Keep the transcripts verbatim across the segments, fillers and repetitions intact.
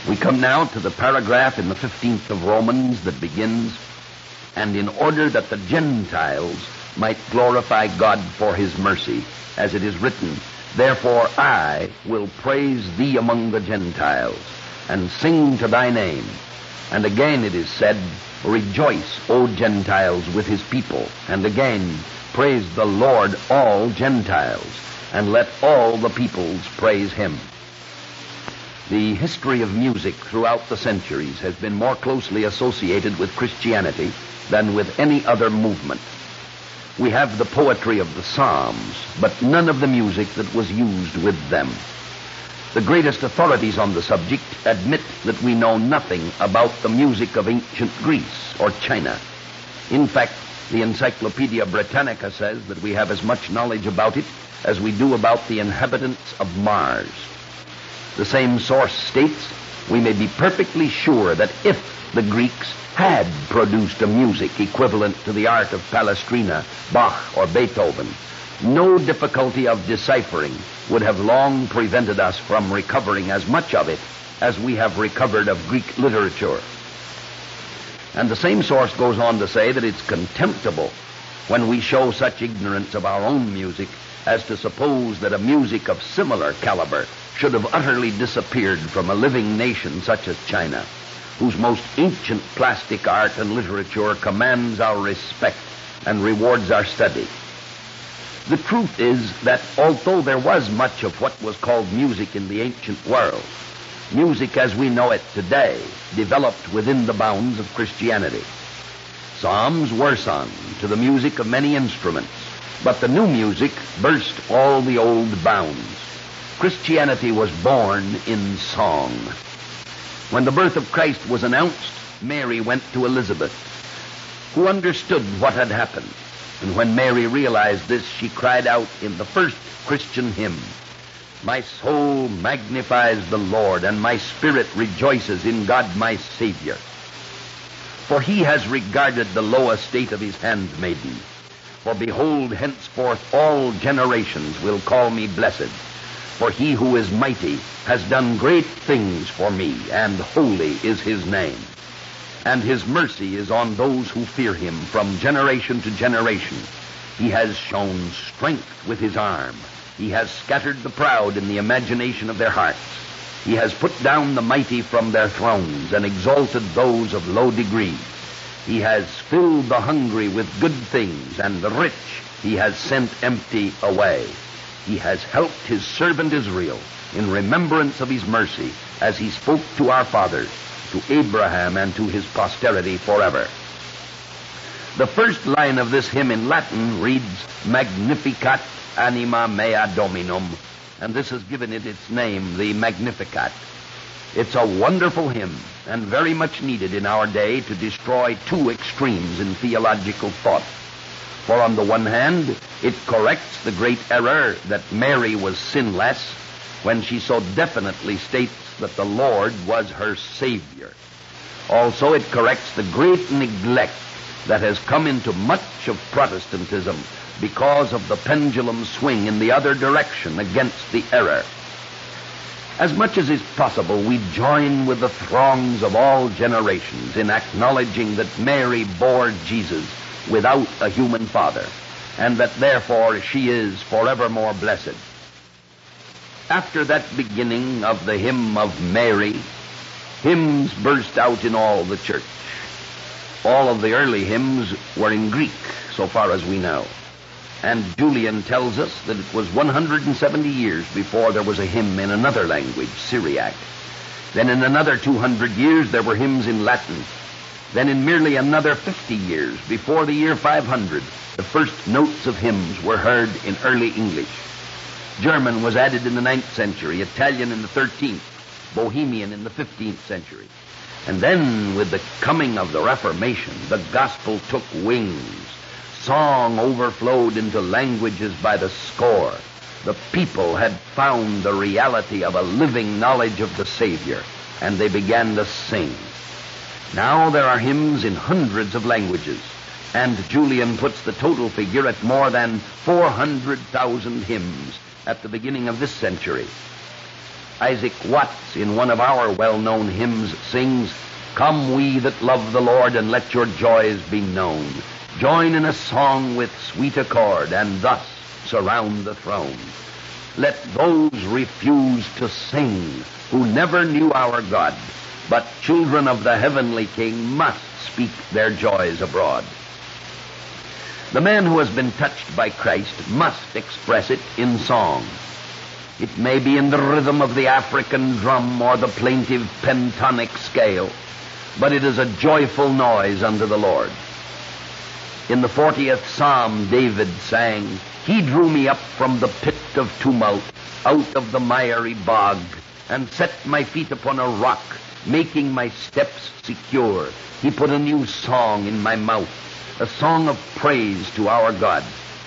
We come now to the paragraph in the fifteenth of Romans that begins, "And in order that the Gentiles might glorify God for his mercy, as it is written, Therefore I will praise thee among the Gentiles, and sing to thy name. And again it is said, Rejoice, O Gentiles, with his people. And again, Praise the Lord, all Gentiles, and let all the peoples praise him." The history of music throughout the centuries has been more closely associated with Christianity than with any other movement. We have the poetry of the Psalms, but none of the music that was used with them. The greatest authorities on the subject admit that we know nothing about the music of ancient Greece or China. In fact, the Encyclopedia Britannica says that we have as much knowledge about it as we do about the inhabitants of Mars. The same source states, we may be perfectly sure that if the Greeks had produced a music equivalent to the art of Palestrina, Bach, or Beethoven, no difficulty of deciphering would have long prevented us from recovering as much of it as we have recovered of Greek literature. And the same source goes on to say that it's contemptible when we show such ignorance of our own music as to suppose that a music of similar caliber should have utterly disappeared from a living nation such as China, whose most ancient plastic art and literature commands our respect and rewards our study. The truth is that although there was much of what was called music in the ancient world, music as we know it today developed within the bounds of Christianity. Psalms were sung to the music of many instruments, but the new music burst all the old bounds. Christianity was born in song. When the birth of Christ was announced, Mary went to Elizabeth, who understood what had happened. And when Mary realized this, she cried out in the first Christian hymn, "My soul magnifies the Lord, and my spirit rejoices in God my Savior. For he has regarded the low estate of his handmaiden. For behold, henceforth all generations will call me blessed. For he who is mighty has done great things for me, and holy is his name. And his mercy is on those who fear him from generation to generation. He has shown strength with his arm. He has scattered the proud in the imagination of their hearts. He has put down the mighty from their thrones and exalted those of low degree. He has filled the hungry with good things, and the rich he has sent empty away. He has helped his servant Israel in remembrance of his mercy, as he spoke to our fathers, to Abraham and to his posterity forever." The first line of this hymn in Latin reads, "Magnificat anima mea Dominum," and this has given it its name, the Magnificat. It's a wonderful hymn, and very much needed in our day to destroy two extremes in theological thought. For on the one hand, it corrects the great error that Mary was sinless when she so definitely states that the Lord was her Savior. Also, it corrects the great neglect that has come into much of Protestantism because of the pendulum swing in the other direction against the error. As much as is possible, we join with the throngs of all generations in acknowledging that Mary bore Jesus without a human father, and that therefore she is forevermore blessed. After that beginning of the hymn of Mary, hymns burst out in all the church. All of the early hymns were in Greek, so far as we know. And Julian tells us that it was one hundred seventy years before there was a hymn in another language, Syriac. Then in another two hundred years there were hymns in Latin. Then in merely another fifty years, before the year five hundred, the first notes of hymns were heard in early English. German was added in the ninth century, Italian in the thirteenth, Bohemian in the fifteenth century. And then, with the coming of the Reformation, the gospel took wings. Song overflowed into languages by the score. The people had found the reality of a living knowledge of the Savior, and they began to sing. Now there are hymns in hundreds of languages, and Julian puts the total figure at more than four hundred thousand hymns at the beginning of this century. Isaac Watts, in one of our well-known hymns, sings, "Come we that love the Lord, and let your joys be known. Join in a song with sweet accord, and thus surround the throne. Let those refuse to sing who never knew our God, but children of the heavenly King must speak their joys abroad." The man who has been touched by Christ must express it in song. It may be in the rhythm of the African drum or the plaintive pentatonic scale, but it is a joyful noise unto the Lord. In the fortieth Psalm, David sang, "He drew me up from the pit of tumult, out of the miry bog, and set my feet upon a rock, making my steps secure. He put a new song in my mouth, a song of praise to our God."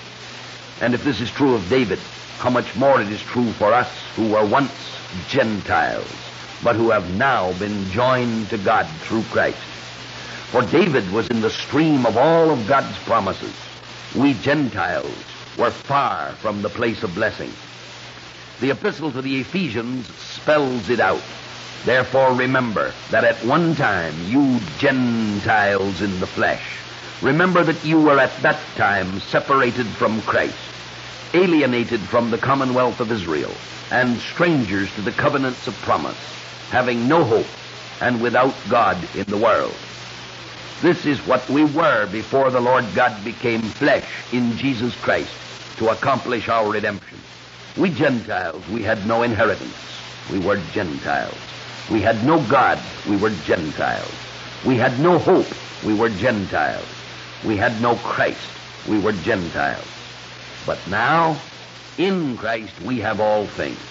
And if this is true of David, how much more it is true for us who were once Gentiles, but who have now been joined to God through Christ. For David was in the stream of all of God's promises. We Gentiles were far from the place of blessing. The epistle to the Ephesians spells it out. "Therefore remember that at one time you Gentiles in the flesh, remember that you were at that time separated from Christ, alienated from the commonwealth of Israel, and strangers to the covenants of promise, having no hope and without God in the world." This is what we were before the Lord God became flesh in Jesus Christ to accomplish our redemption. We Gentiles, we had no inheritance. We were Gentiles. We had no God. We were Gentiles. We had no hope. We were Gentiles. We had no Christ. We were Gentiles. But now, in Christ, we have all things.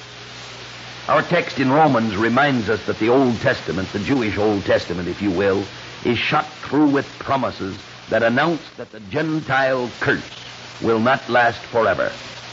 Our text in Romans reminds us that the Old Testament, the Jewish Old Testament, if you will, is shot through with promises that announce that the Gentile curse will not last forever.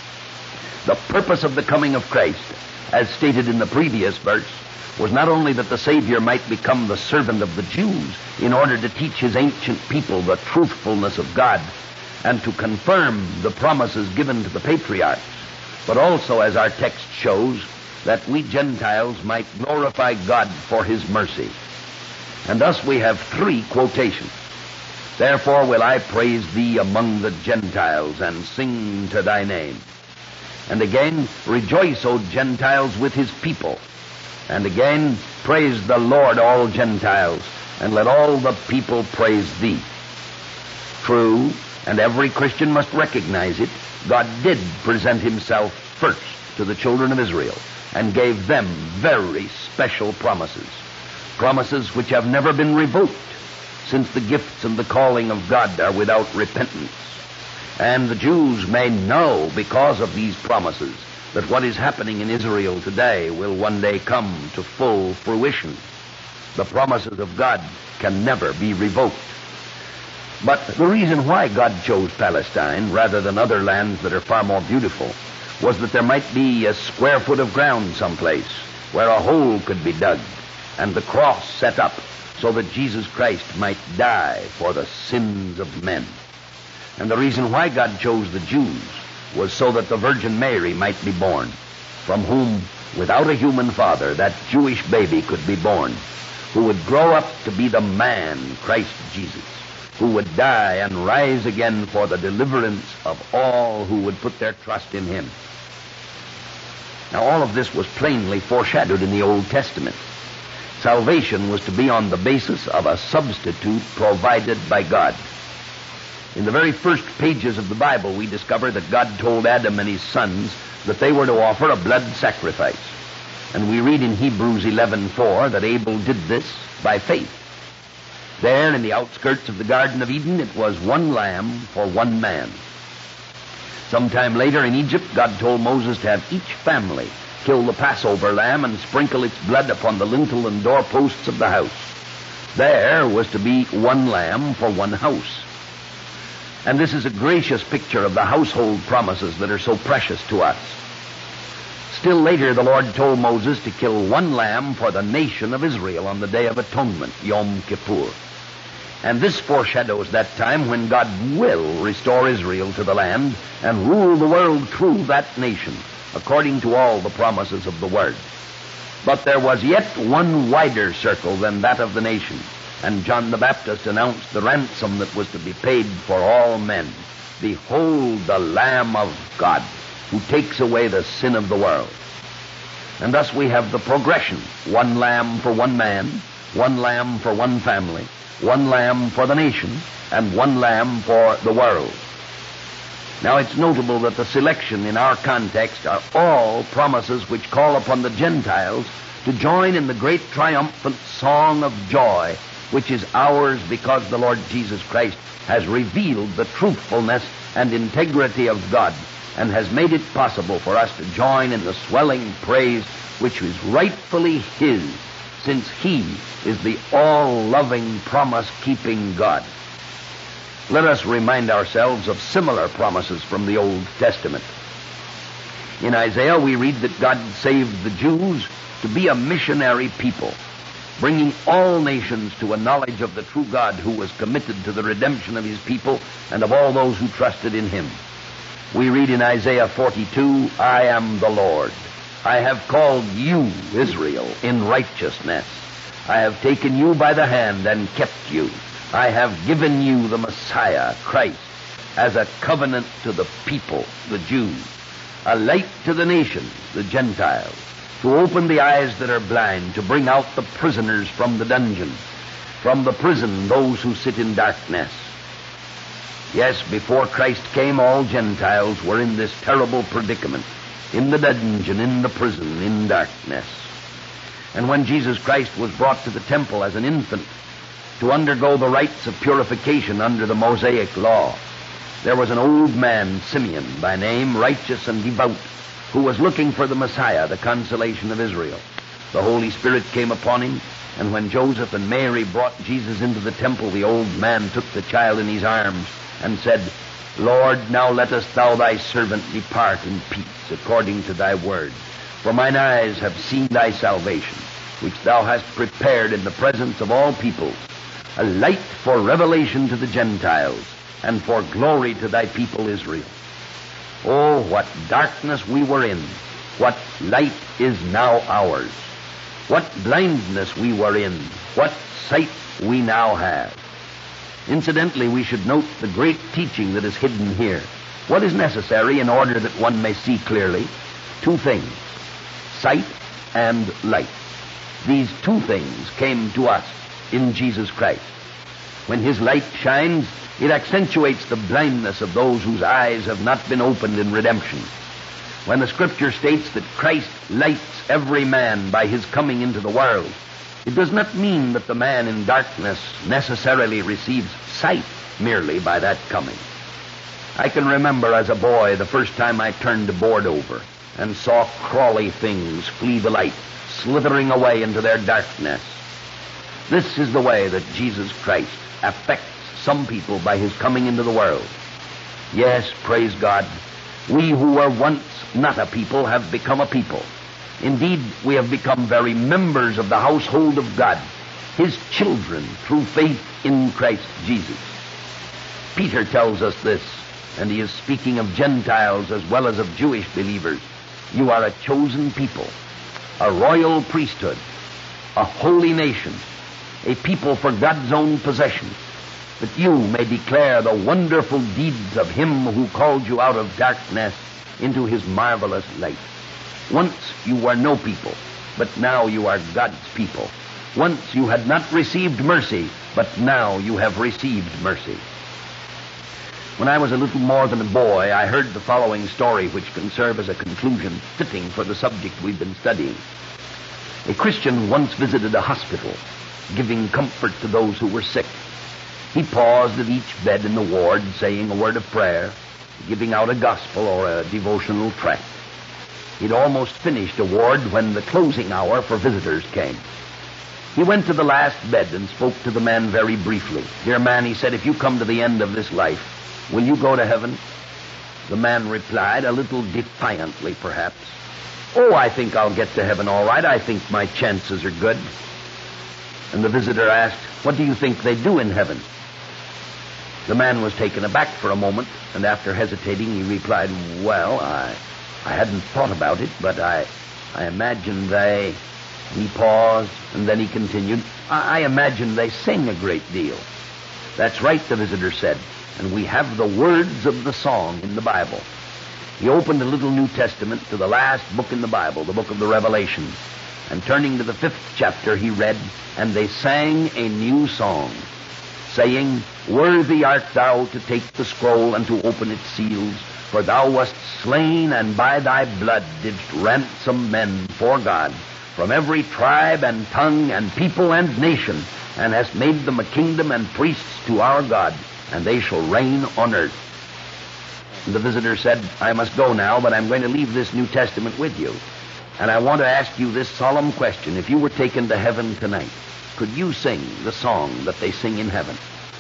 The purpose of the coming of Christ, as stated in the previous verse, was not only that the Savior might become the servant of the Jews in order to teach his ancient people the truthfulness of God and to confirm the promises given to the patriarchs, but also, as our text shows, that we Gentiles might glorify God for his mercy. And thus we have three quotations. "Therefore will I praise thee among the Gentiles, and sing to thy name." And again, "Rejoice, O Gentiles, with his people." And again, "Praise the Lord, all Gentiles, and let all the people praise thee." True, and every Christian must recognize it, God did present himself first to the children of Israel, and gave them very special promises. Promises which have never been revoked, since the gifts and the calling of God are without repentance. And the Jews may know, because of these promises, that what is happening in Israel today will one day come to full fruition. The promises of God can never be revoked. But the reason why God chose Palestine rather than other lands that are far more beautiful was that there might be a square foot of ground someplace where a hole could be dug and the cross set up so that Jesus Christ might die for the sins of men. And the reason why God chose the Jews was so that the Virgin Mary might be born, from whom, without a human father, that Jewish baby could be born, who would grow up to be the man, Christ Jesus, who would die and rise again for the deliverance of all who would put their trust in him. Now, all of this was plainly foreshadowed in the Old Testament. Salvation was to be on the basis of a substitute provided by God. In the very first pages of the Bible, we discover that God told Adam and his sons that they were to offer a blood sacrifice. And we read in Hebrews eleven four that Abel did this by faith. There, in the outskirts of the Garden of Eden, it was one lamb for one man. Sometime later in Egypt, God told Moses to have each family kill the Passover lamb and sprinkle its blood upon the lintel and doorposts of the house. There was to be one lamb for one house. And this is a gracious picture of the household promises that are so precious to us. Still later, the Lord told Moses to kill one lamb for the nation of Israel on the Day of Atonement, Yom Kippur. And this foreshadows that time when God will restore Israel to the land and rule the world through that nation, according to all the promises of the Word. But there was yet one wider circle than that of the nation, and John the Baptist announced the ransom that was to be paid for all men. Behold the Lamb of God, who takes away the sin of the world. And thus we have the progression. One lamb for one man, one lamb for one family, one lamb for the nation, and one lamb for the world. Now it's notable that the selection in our context are all promises which call upon the Gentiles to join in the great triumphant song of joy, which is ours because the Lord Jesus Christ has revealed the truthfulness and integrity of God and has made it possible for us to join in the swelling praise which is rightfully His, since He is the all-loving, promise-keeping God. Let us remind ourselves of similar promises from the Old Testament. In Isaiah, we read that God saved the Jews to be a missionary people, bringing all nations to a knowledge of the true God who was committed to the redemption of His people and of all those who trusted in Him. We read in Isaiah forty-two, I am the Lord. I have called you, Israel, in righteousness. I have taken you by the hand and kept you. I have given you the Messiah, Christ, as a covenant to the people, the Jews, a light to the nations, the Gentiles, to open the eyes that are blind, to bring out the prisoners from the dungeon, from the prison those who sit in darkness. Yes, before Christ came, all Gentiles were in this terrible predicament, in the dungeon, in the prison, in darkness. And when Jesus Christ was brought to the temple as an infant to undergo the rites of purification under the Mosaic law, there was an old man, Simeon by name, righteous and devout, who was looking for the Messiah, the consolation of Israel. The Holy Spirit came upon him, and when Joseph and Mary brought Jesus into the temple, the old man took the child in his arms and said, Lord, now lettest thou thy servant depart in peace, according to thy word. For mine eyes have seen thy salvation, which thou hast prepared in the presence of all peoples, a light for revelation to the Gentiles, and for glory to thy people Israel. Oh, what darkness we were in! What light is now ours! What blindness we were in! What sight we now have! Incidentally, we should note the great teaching that is hidden here. What is necessary in order that one may see clearly? Two things: sight and light. These two things came to us in Jesus Christ. When His light shines, it accentuates the blindness of those whose eyes have not been opened in redemption. When the Scripture states that Christ lights every man by His coming into the world, it does not mean that the man in darkness necessarily receives sight merely by that coming. I can remember as a boy the first time I turned a board over and saw crawly things flee the light, slithering away into their darkness. This is the way that Jesus Christ affects some people by His coming into the world. Yes, praise God, we who were once not a people have become a people. Indeed, we have become very members of the household of God, His children through faith in Christ Jesus. Peter tells us this, and he is speaking of Gentiles as well as of Jewish believers. You are a chosen people, a royal priesthood, a holy nation, a people for God's own possession, that you may declare the wonderful deeds of Him who called you out of darkness into His marvelous light. Once you were no people, but now you are God's people. Once you had not received mercy, but now you have received mercy. When I was a little more than a boy, I heard the following story, which can serve as a conclusion fitting for the subject we've been studying. A Christian once visited a hospital, giving comfort to those who were sick. He paused at each bed in the ward, saying a word of prayer, giving out a gospel or a devotional tract. He'd almost finished a ward when the closing hour for visitors came. He went to the last bed and spoke to the man very briefly. Dear man, he said, if you come to the end of this life, will you go to heaven? The man replied, a little defiantly perhaps, oh, I think I'll get to heaven all right. I think my chances are good. And the visitor asked, what do you think they do in heaven? The man was taken aback for a moment, and after hesitating, he replied, well, I I hadn't thought about it, but I I imagine they He paused, and then he continued, I, I imagine they sing a great deal. That's right, the visitor said, and we have the words of the song in the Bible. He opened the little New Testament to the last book in the Bible, the book of the Revelation, and turning to the fifth chapter, he read, And they sang a new song, saying, Worthy art thou to take the scroll and to open its seals, for thou wast slain, and by thy blood didst ransom men for God, from every tribe and tongue and people and nation, and hast made them a kingdom and priests to our God, and they shall reign on earth. And the visitor said, I must go now, but I'm going to leave this New Testament with you. And I want to ask you this solemn question. If you were taken to heaven tonight, could you sing the song that they sing in heaven?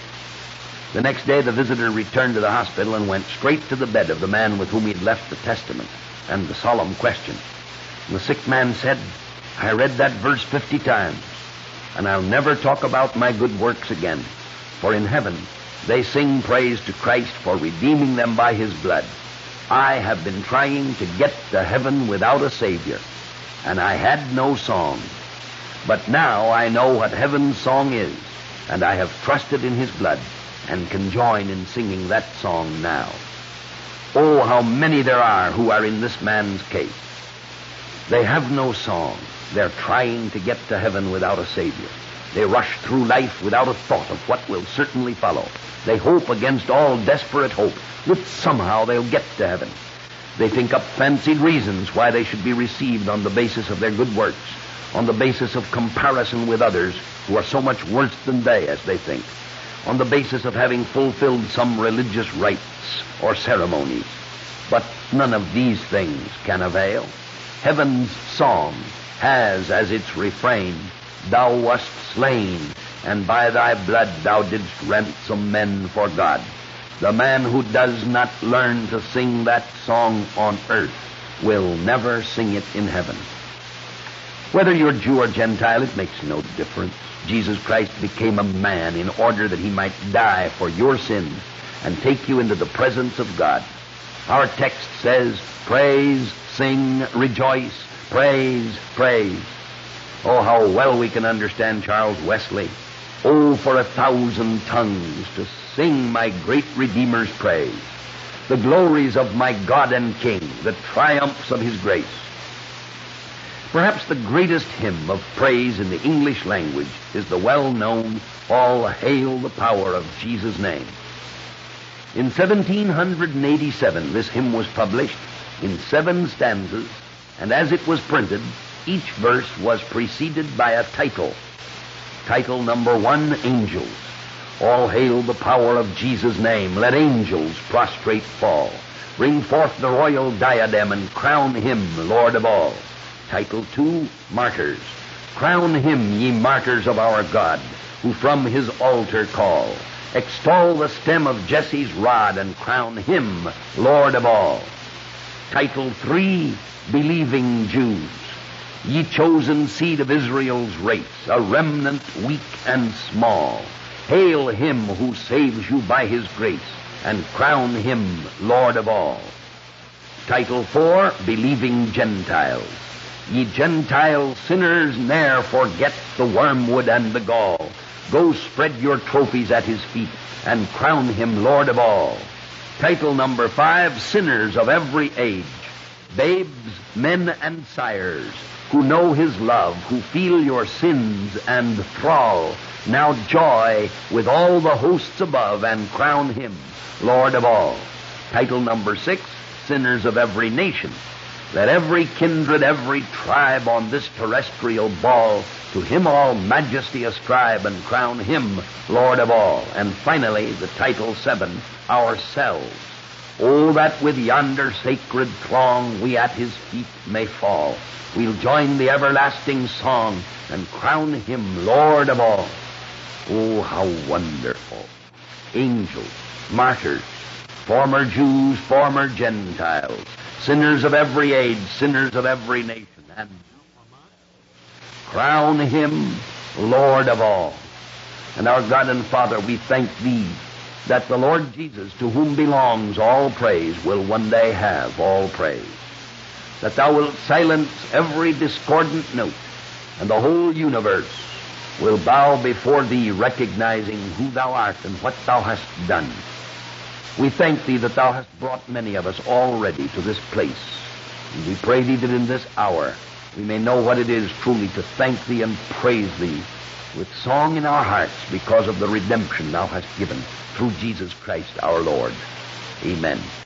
The next day, the visitor returned to the hospital and went straight to the bed of the man with whom he had left the testament and the solemn question. And the sick man said, I read that verse fifty times, and I'll never talk about my good works again, for in heaven they sing praise to Christ for redeeming them by his blood. I have been trying to get to heaven without a Savior, and I had no song. But now I know what heaven's song is, and I have trusted in his blood, and can join in singing that song now. Oh, how many there are who are in this man's case. They have no song. They're trying to get to heaven without a Savior. They rush through life without a thought of what will certainly follow. They hope against all desperate hope that somehow they'll get to heaven. They think up fancied reasons why they should be received on the basis of their good works, on the basis of comparison with others who are so much worse than they, as they think, on the basis of having fulfilled some religious rites or ceremonies. But none of these things can avail. Heaven's song has as its refrain, Thou wast slain, and by thy blood thou didst ransom men for God. The man who does not learn to sing that song on earth will never sing it in heaven. Whether you're Jew or Gentile, it makes no difference. Jesus Christ became a man in order that he might die for your sins and take you into the presence of God. Our text says, praise, sing, rejoice, praise, praise. Oh, how well we can understand Charles Wesley. Oh, for a thousand tongues to sing my great Redeemer's praise, the glories of my God and King, the triumphs of his grace. Perhaps the greatest hymn of praise in the English language is the well-known, All Hail the Power of Jesus' Name. In seventeen eighty-seven, this hymn was published in seven stanzas, and as it was printed, each verse was preceded by a title. Title number one, Angels. All hail the power of Jesus' name. Let angels prostrate fall. Bring forth the royal diadem and crown him Lord of all. Title two, Martyrs. Crown him, ye martyrs of our God, who from his altar call. Extol the stem of Jesse's rod and crown him Lord of all. Title three, Believing Jews. Ye chosen seed of Israel's race, a remnant weak and small. Hail him who saves you by his grace, and crown him Lord of all. Title four, Believing Gentiles. Ye Gentile sinners, ne'er forget the wormwood and the gall. Go spread your trophies at his feet, and crown him Lord of all. Title number five, Sinners of every age. Babes, men, and sires, who know his love, who feel your sins and thrall, now joy with all the hosts above, and crown him Lord of all. Title number six, Sinners of every nation. Let every kindred, every tribe on this terrestrial ball to him all majesty ascribe, and crown him Lord of all. And finally, the title seven, Ourselves. Oh, that with yonder sacred throng we at his feet may fall. We'll join the everlasting song and crown him Lord of all. Oh, how wonderful. Angels, martyrs, former Jews, former Gentiles, sinners of every age, sinners of every nation, and crown him Lord of all. And our God and Father, we thank thee that the Lord Jesus, to whom belongs all praise, will one day have all praise. That thou wilt silence every discordant note, and the whole universe will bow before thee, recognizing who thou art and what thou hast done. We thank thee that thou hast brought many of us already to this place. And we pray thee that in this hour we may know what it is truly to thank thee and praise thee with song in our hearts because of the redemption thou hast given through Jesus Christ our Lord. Amen.